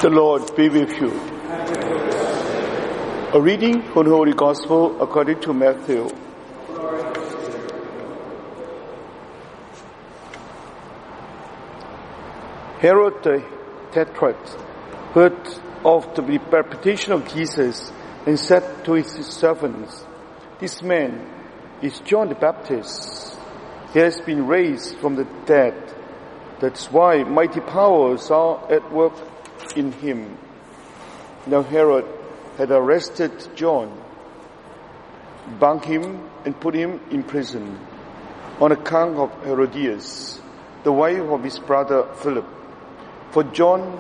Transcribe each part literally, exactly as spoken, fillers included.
The Lord be with you. A reading from the Holy Gospel according to Matthew. Herod the Tetrarch heard of the reputation of Jesus and said to his servants, "This man is John the Baptist. He has been raised from the dead. That's why mighty powers are at work in him." Now Herod had arrested John, bound him and put him in prison on account of Herodias, the wife of his brother Philip. For John,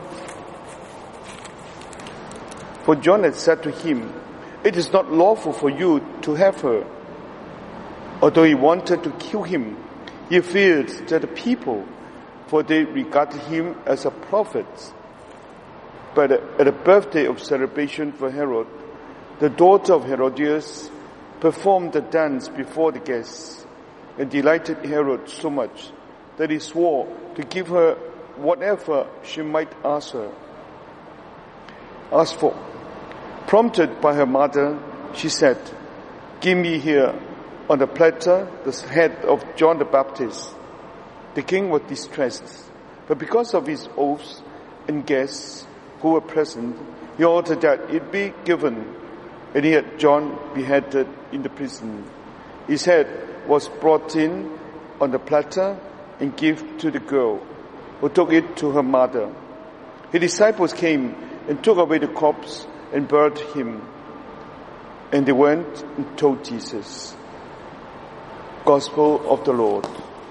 for John had said to him, "It is not lawful for you to have her." Although he wanted to kill him, he feared that the people, for they regarded him as a prophet. But at a birthday of celebration for Herod, the daughter of Herodias performed the dance before the guests and delighted Herod so much that he swore to give her whatever she might ask her. Asked for. Prompted by her mother, she said, "Give me here on the platter the head of John the Baptist." The king was distressed, but because of his oaths and guests who were present, he ordered that it be given, and he had John beheaded in the prison. His head was brought in on the platter and given to the girl, who took it to her mother. His disciples came and took away the corpse and buried him, and they went and told Jesus. Gospel of the Lord.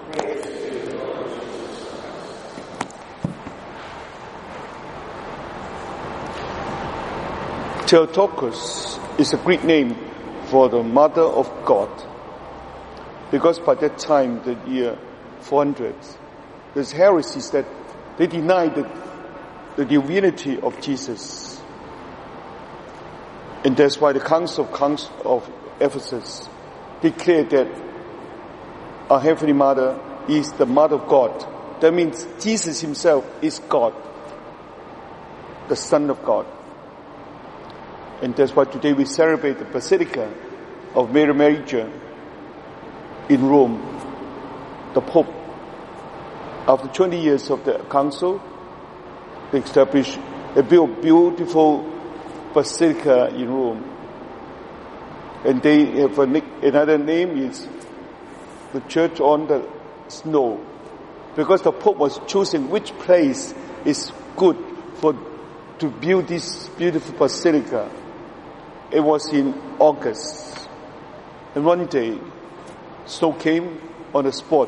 Theotokos is a Greek name for the Mother of God, because by that time, the year four hundred, there's heresies that they denied the, the divinity of Jesus. And that's why the Council of, Council of Ephesus declared that our Heavenly Mother is the Mother of God. That means Jesus himself is God, the Son of God. And that's why today we celebrate the Basilica of Mary Major in Rome. The Pope, after twenty years of the Council, they established a beautiful Basilica in Rome. And they have a, another name is the Church on the Snow, because the Pope was choosing which place is good for to build this beautiful Basilica. It was in August, and one day, snow came on the spot.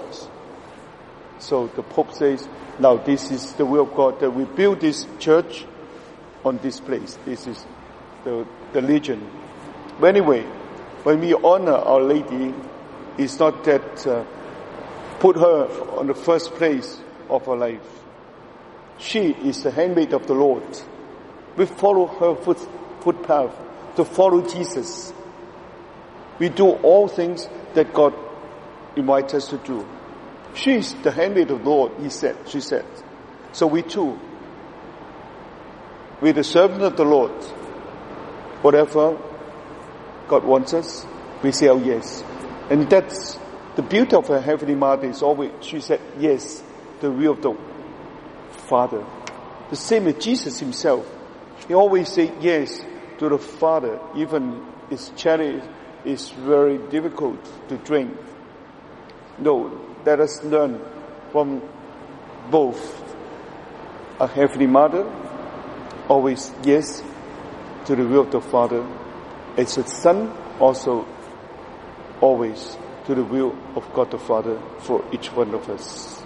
So the Pope says, "Now this is the will of God, that we build this church on this place." This is the, the legend. But anyway, when we honor Our Lady, it's not that uh, put her on the first place of our life. She is the handmaid of the Lord. We follow her foot, footpath to follow Jesus. We do all things that God invites us to do. She is the handmaid of the Lord, he said, she said. So we too, we're the servant of the Lord. Whatever God wants us, we say, "Oh yes." And that's the beauty of her Heavenly Mother, is always, she said yes to the will of the Father. The same as Jesus himself. He always said yes to the Father, even his cherry is very difficult to drink. No, let us learn from both. A Heavenly Mother, always yes to the will of the Father. As a Son, also always to the will of God the Father for each one of us.